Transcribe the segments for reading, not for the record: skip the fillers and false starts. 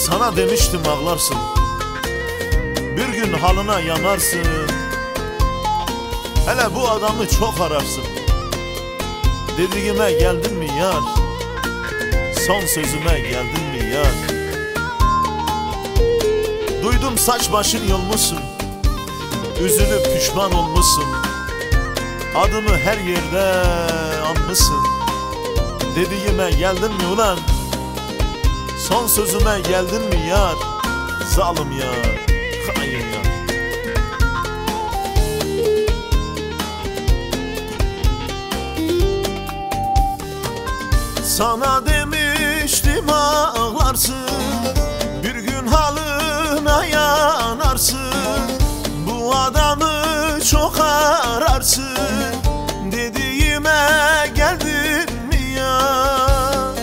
Sana demiştim ağlarsın, bir gün halına yanarsın. Hele bu adamı çok ararsın. Dediğime geldin mi yar? Son sözüme geldin mi yar? Duydum saç başın yolmuşsun, üzülüp pişman olmuşsun. Adımı her yerde anmışsın. Dediğime geldin mi ulan? Son sözüme geldin mi yar? Zalim yar, hain yar. Sana demiştim ağlarsın, bir gün halına yanarsın. Bu adamı çok ararsın. Dediğime geldin mi yar?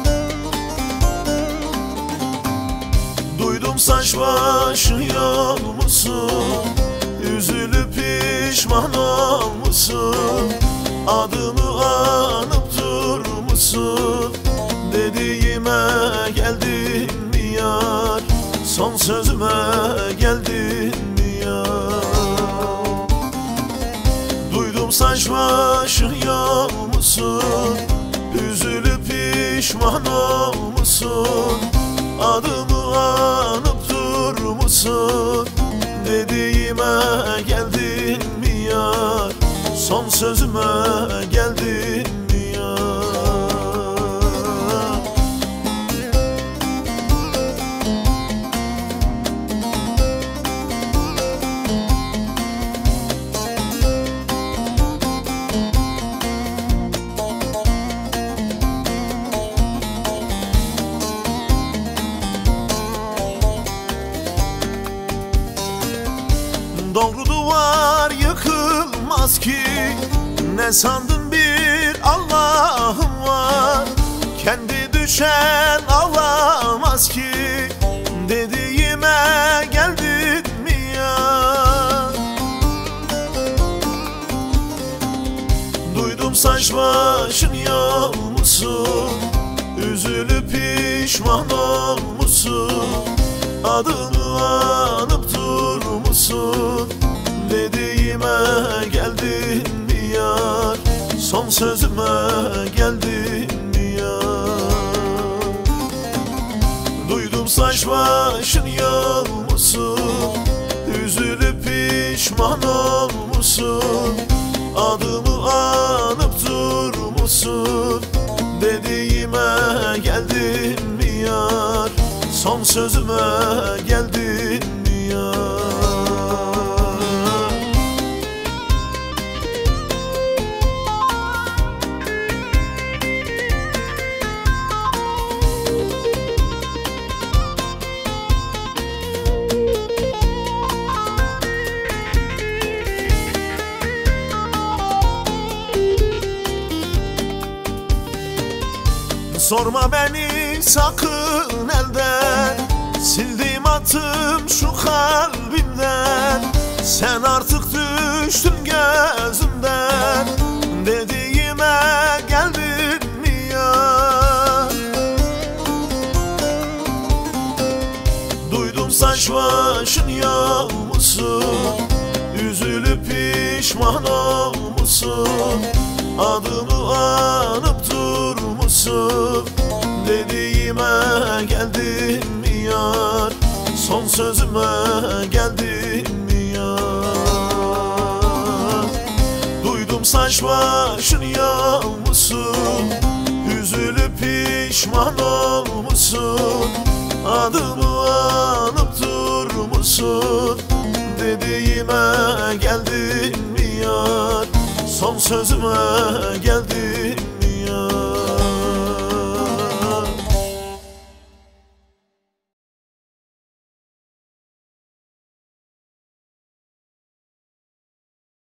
Duydum saç başı yolmuşsun, üzülüp pişman olmuşsun. Adımı anıp durmuşsun. Dediğime geldin mi yar? Son sözüme geldin mi yar? Duydum saç başı yolmuşsun, üzülüp pişman olmuşsun. Adımı anıp durmuşsun. Dediğime geldin mi yar? Son sözüme geldin mi yar? Doğru duvar yıkılmaz ki, ne sandın bir Allah'ım var. Kendi düşen ağlamaz ki. Dediğime geldin mi ya? Duydum saç başın yolmuşsun, üzülüp pişman olmuşsun. Adını anıp durmuşsun. Dediğime geldin mi yar? Son sözüme geldin mi yar? Duydum saç başın yolmuşsun, üzülüp pişman olmuşsun. Adımı anıp durmuşsun. Dediğime geldin mi yar? Son sözüme geldin mi yar? Sorma beni sakın elden, sildim attım şu kalbimden. Sen artık düştün gözümden. Dediğime geldin mi ya? Duydum saç başın yolmuşsun, üzülüp pişman olmuşsun. Adımı anıp durmuşsun. Dediğime geldin mi yar? Son sözüme geldin mi yar? Duydum saç başın yolmuşsun, üzülüp pişman olmuşsun. Adımı anıp durmuşsun. Dediğime geldin mi yar? Son sözüme geldin